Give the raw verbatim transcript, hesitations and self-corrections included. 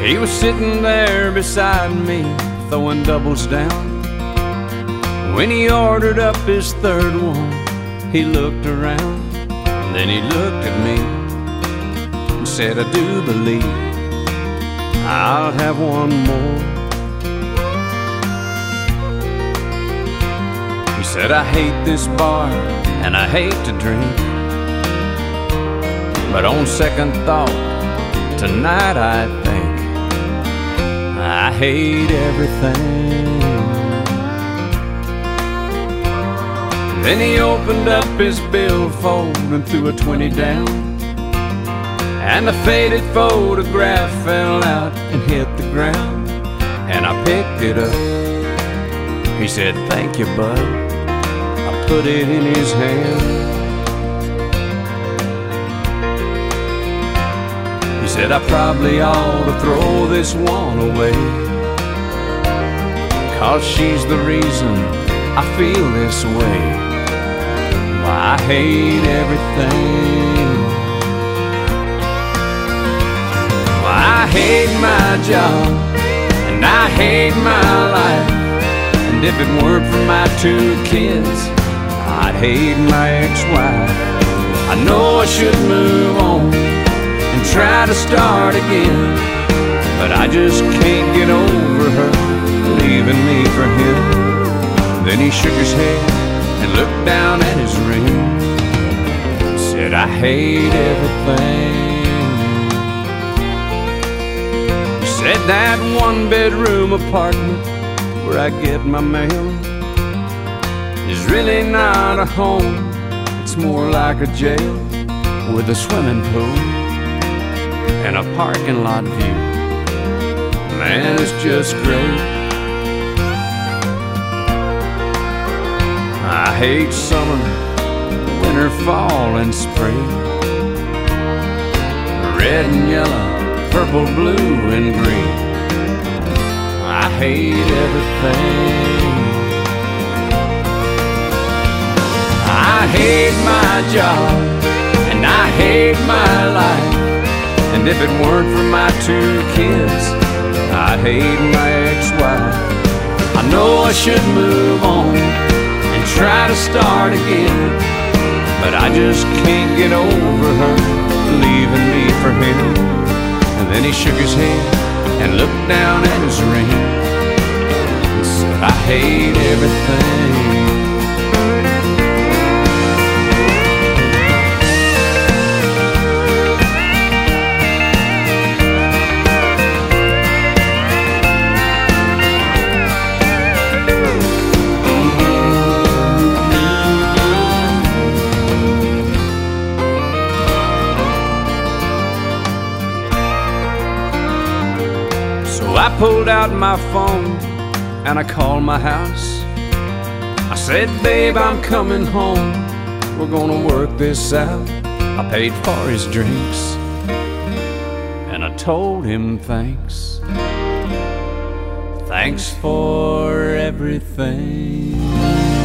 He was sitting there beside me, throwing doubles down. When he ordered up his third one, he looked around. Then he looked at me and said, I do believe I'll have one more. He said, I hate this bar and I hate to drink, but on second thought, tonight I think I hate everything. Then he opened up his billfold and threw a twenty down, and a faded photograph fell out and hit the ground. And I picked it up. He said, thank you, bud. I put it in his hand. He said, I probably ought to throw this one away, 'cause she's the reason I feel this way. I hate everything. I hate my job and I hate my life, and if it weren't for my two kids, I'd hate my ex-wife. I know I should move on and try to start again, but I just can't get over her leaving me for him. Then he shook his head and looked down at his ring, said, I hate everything. He said, that one bedroom apartment where I get my mail is really not a home, it's more like a jail, with a swimming pool and a parking lot view. Man, it's just great. I hate summer, winter, fall, and spring, red and yellow, purple, blue, and green. I hate everything. I hate my job and I hate my life, and if it weren't for my two kids, I'd hate my ex-wife. I know I should move on and try to start again, but I just can't get over her leaving me for him. And then he shook his head and looked down at his ring and said, I hate everything. I pulled out my phone and I called my house. I said, babe, I'm coming home, we're gonna work this out. I paid for his drinks and I told him thanks. Thanks for everything.